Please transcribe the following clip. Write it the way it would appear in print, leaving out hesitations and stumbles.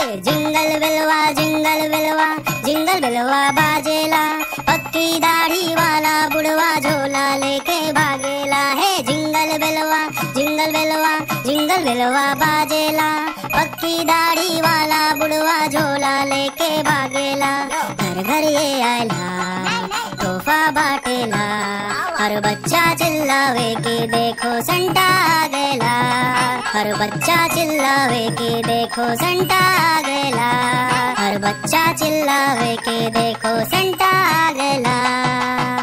Jingle बिलवा jingle बिलवा jingle बिलवा बाजेला, पक्की दाढ़ी वाला बुढ़वा झोला लेके भागेला। है जिंगल बिलवा जिंगल बिलवा जिंगल बिलवा बाजेला, पक्की दाढ़ी वाला बुढ़वा झोला लेके भागेला। घर घर ये आयला तोहफा बाटेला, हर बच्चा चिल्लावे कि देखो संता आ गैला। हर बच्चा चिल्लावे कि देखो संता आ गैला। हर बच्चा चिल्लावे कि देखो संता आ गैला।